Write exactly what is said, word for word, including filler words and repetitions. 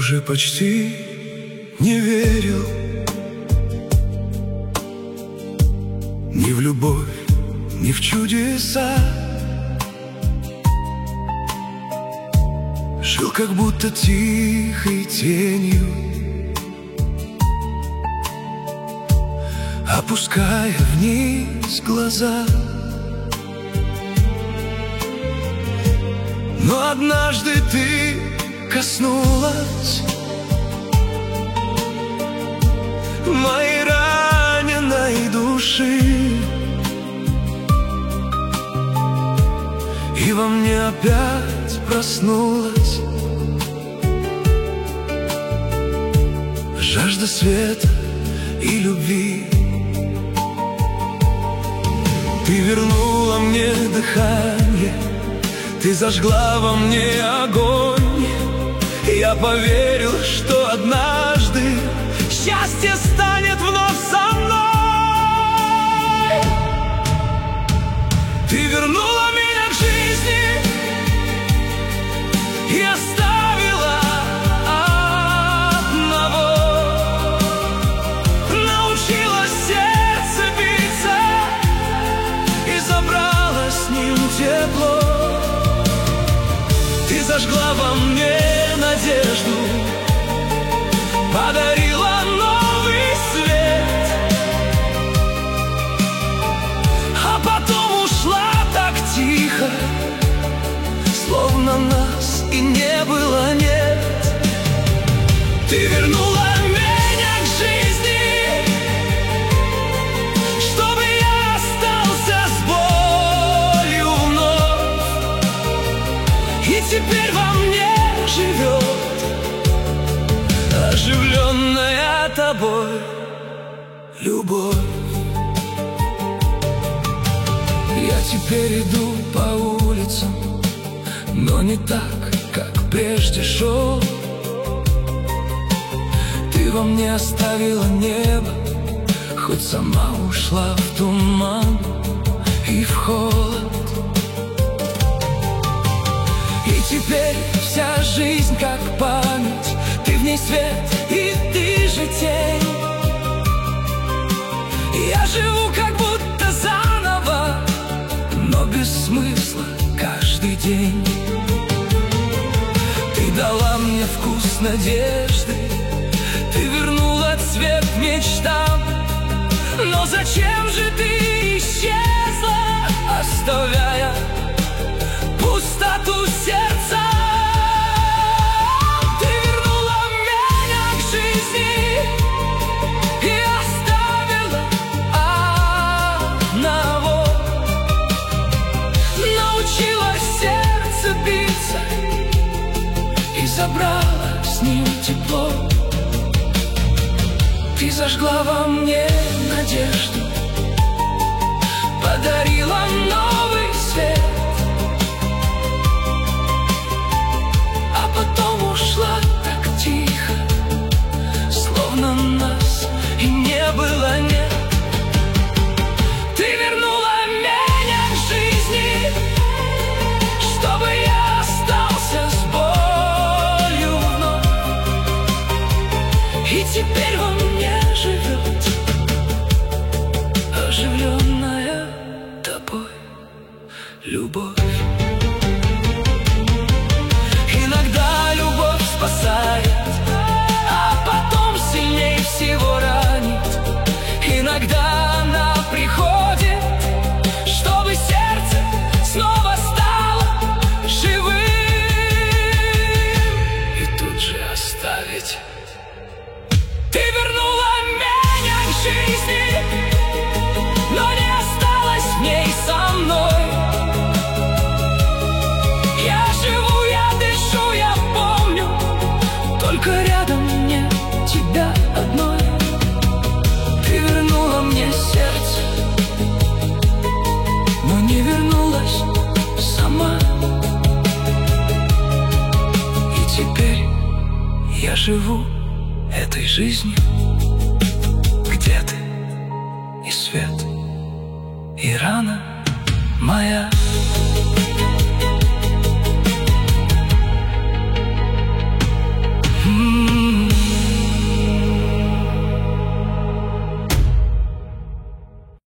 уже почти не верил ни в любовь, ни в чудеса. Жил как будто тихой тенью, опуская вниз глаза. Но однажды ты коснулась моей раненой души, и во мне опять проснулась жажда света и любви. Ты вернула мне дыхание, ты зажгла во мне огонь. Я поверил, что однажды счастье станет вновь со мной. Ты вернула меня к жизни и оставила одного, научила сердце биться и забрала с ним тепло. Ты зажгла во мне надежду, подарила новый свет, а потом ушла так тихо, словно нас и не было, нет. Ты вернула меня к жизни, чтобы я остался с болью вновь, и теперь во мне живет оживленная тобой любовь. Я теперь иду по улицам, но не так, как прежде шел. Ты во мне оставила небо, хоть сама ушла в туман и в холод. И теперь вся жизнь как память, ты в ней свет, и ты же тень. Я живу как будто заново, но без смысла каждый день. Ты дала мне вкус надежды, ты вернула цвет мечтам. Но зачем же ты исчезла, оставляя пустоту сердца? Ты вернула меня к жизни и оставила одного, научила сердце биться и забрала с ним тепло. Ты зажгла во мне надежду, подарила новый свет, а потом ушла так тихо, словно нас и не было, нет. Ты вернула меня к жизни, чтобы я остался с болью вновь, и теперь во мне живет оживленная тобой любовь. Иногда любовь спасает, а потом сильнее всего ранит. Иногда она приходит, чтобы сердце снова стало живым, и тут же оставить. Ты вернула меня к жизни, но не осталась в ней со мной. Я живу, я дышу, я помню, только рядом мне тебя одной. Ты вернула мне сердце, но не вернулась сама. И теперь я живу этой жизнью, где ты и свет, и рана моя.